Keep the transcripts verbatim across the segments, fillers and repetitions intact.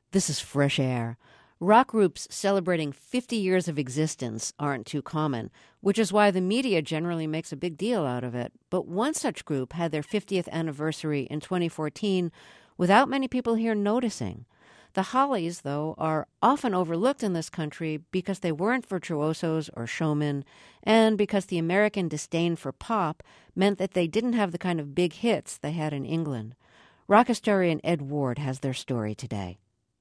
This is Fresh Air. Rock groups celebrating fifty years of existence aren't too common, which is why the media generally makes a big deal out of it. But one such group had their fiftieth anniversary in twenty fourteen without many people here noticing. The Hollies, though, are often overlooked in this country because they weren't virtuosos or showmen, and because the American disdain for pop meant that they didn't have the kind of big hits they had in England. Rock historian Ed Ward has their story today.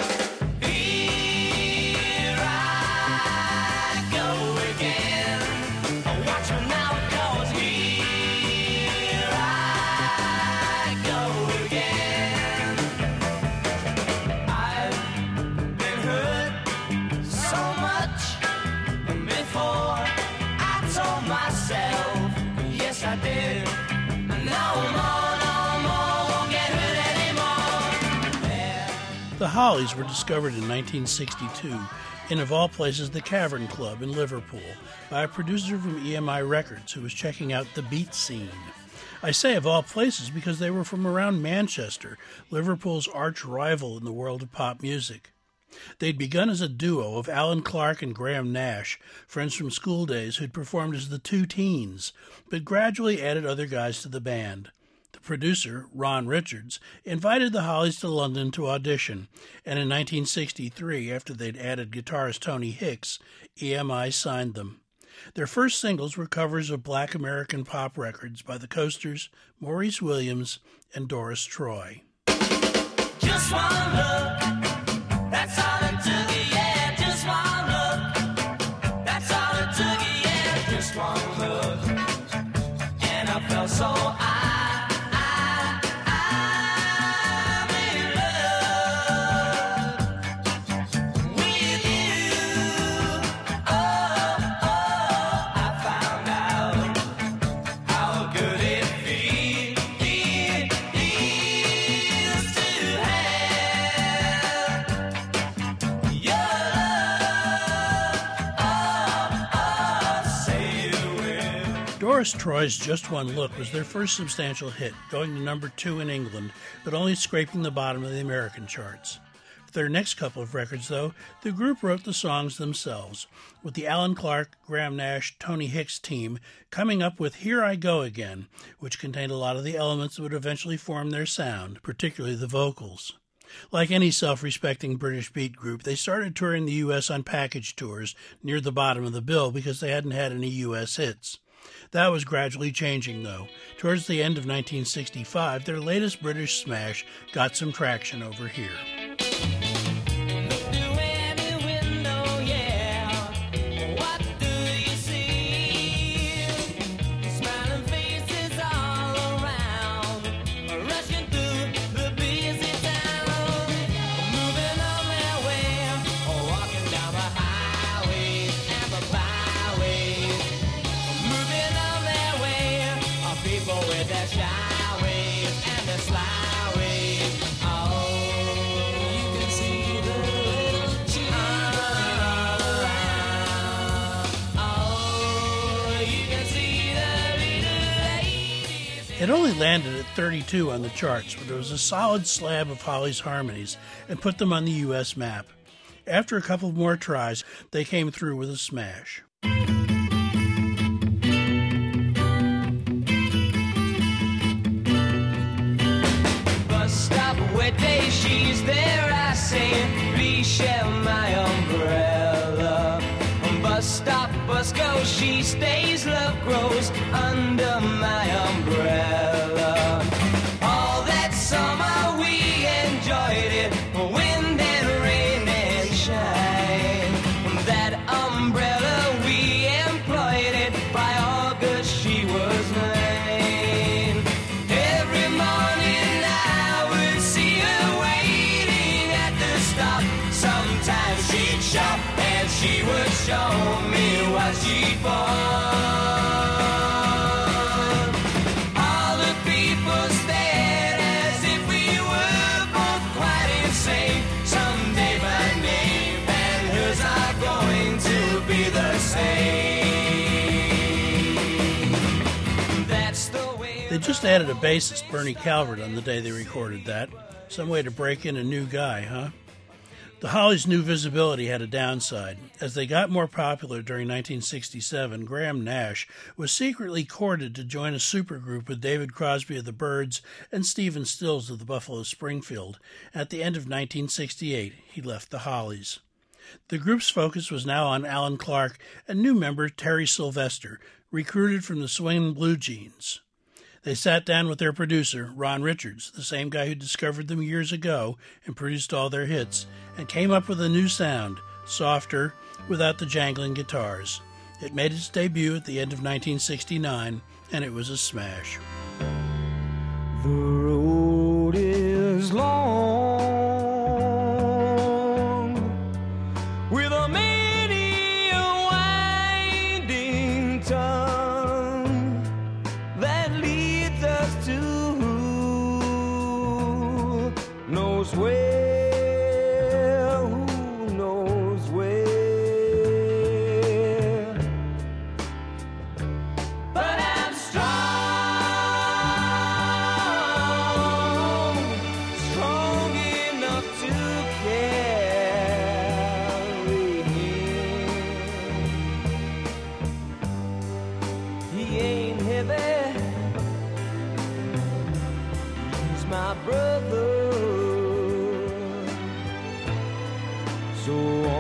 The Hollies were discovered in nineteen sixty-two in, of all places, the Cavern Club in Liverpool by a producer from E M I Records who was checking out the beat scene. I say of all places because they were from around Manchester, Liverpool's arch rival in the world of pop music. They'd begun as a duo of Alan Clark and Graham Nash, friends from school days who'd performed as the Two Teens, but gradually added other guys to the band. The producer, Ron Richards, invited the Hollies to London to audition, and in nineteen sixty-three, after they'd added guitarist Tony Hicks, E M I signed them. Their first singles were covers of Black American pop records by the Coasters, Maurice Williams, and Doris Troy. Just one look, that's all it took, yeah, just one look, that's all it took, yeah, just one look, and I felt so I Doris Troy's Just One Look was their first substantial hit, going to number two in England, but only scraping the bottom of the American charts. For their next couple of records, though, the group wrote the songs themselves, with the Alan Clark, Graham Nash, Tony Hicks team coming up with Here I Go Again, which contained a lot of the elements that would eventually form their sound, particularly the vocals. Like any self-respecting British beat group, they started touring the U S on package tours near the bottom of the bill because they hadn't had any U S hits. That was gradually changing, though. Towards the end of nineteen sixty-five, their latest British smash got some traction over here. It only landed at thirty-two on the charts, but it was a solid slab of Hollies harmonies and put them on the U S map. After a couple more tries, they came through with a smash. Bus stop, wet day, she's there, I say, please share my umbrella. Bus stop, bus goes, she stays, love grows under my umbrella. All that summer we enjoyed it, wind and rain and shine. That umbrella we employed it, by August she was mine. Every morning I would see her waiting at the stop. Sometimes she'd shop and she would show me what she'd bought. All the people stared as if we were both quite insane. Someday my name and hers are going to be the same. That's the way. They just added a bassist, Bernie Calvert, on the day they recorded that. Some way to break in a new guy, huh? The Hollies' new visibility had a downside. As they got more popular during nineteen sixty-seven, Graham Nash was secretly courted to join a supergroup with David Crosby of the Byrds and Stephen Stills of the Buffalo Springfield. At the end of nineteen sixty-eight, he left the Hollies. The group's focus was now on Alan Clark and new member Terry Sylvester, recruited from the Swingin' Blue Jeans. They sat down with their producer, Ron Richards, the same guy who discovered them years ago and produced all their hits, and came up with a new sound, softer, without the jangling guitars. It made its debut at the end of nineteen sixty-nine, and it was a smash. The road is long, with a many a winding tongue that leads us to who knows where, who knows where. But I'm strong, strong enough to carry him. He ain't heavy, he's my brother. So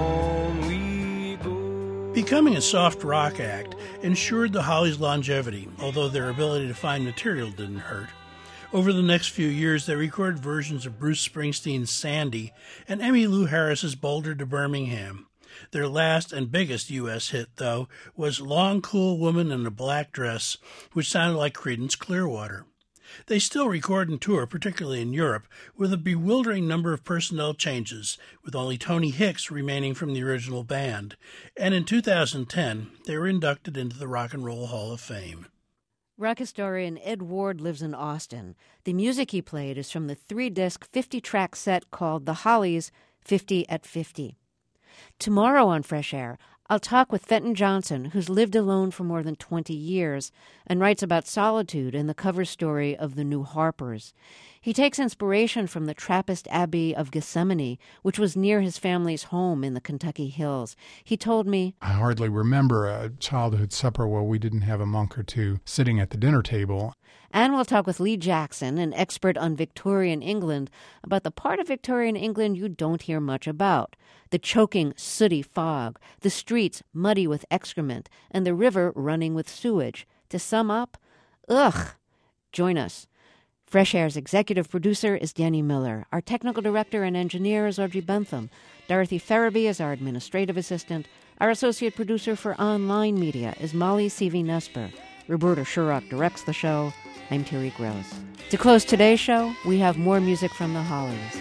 on we go. Becoming a soft rock act ensured the Hollies' longevity, although their ability to find material didn't hurt. Over the next few years, they recorded versions of Bruce Springsteen's Sandy and Emmylou Harris's Boulder to Birmingham. Their last and biggest U S hit, though, was Long Cool Woman in a Black Dress, which sounded like Creedence Clearwater. They still record and tour, particularly in Europe, with a bewildering number of personnel changes, with only Tony Hicks remaining from the original band. And in two thousand ten, they were inducted into the Rock and Roll Hall of Fame. Rock historian Ed Ward lives in Austin. The music he played is from the three-disc, fifty-track set called The Hollies, fifty at fifty. Tomorrow on Fresh Air, I'll talk with Fenton Johnson, who's lived alone for more than twenty years and writes about solitude in the cover story of The New Harpers. He takes inspiration from the Trappist Abbey of Gethsemane, which was near his family's home in the Kentucky hills. He told me, I hardly remember a childhood supper where we didn't have a monk or two sitting at the dinner table. And we'll talk with Lee Jackson, an expert on Victorian England, about the part of Victorian England you don't hear much about. The choking, sooty fog, the streets muddy with excrement, and the river running with sewage. To sum up, ugh. Join us. Fresh Air's executive producer is Danny Miller. Our technical director and engineer is Audrey Bentham. Dorothy Farabee is our administrative assistant. Our associate producer for online media is Molly Seavey-Nesper. Roberta Shurock directs the show. I'm Terry Gross. To close today's show, we have more music from the Hollies.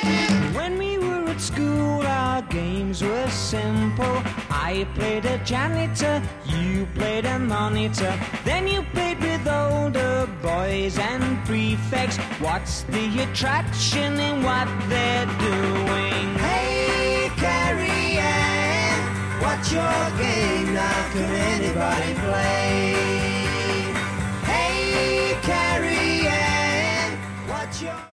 When we were at school, our games were simple. I played a janitor, you played a monitor. Then you played with older boys and prefects. What's the attraction in what they're doing? Hey, Carrie Ann, what's your game now? Can anybody play? Hey, Carrie Ann, what's your...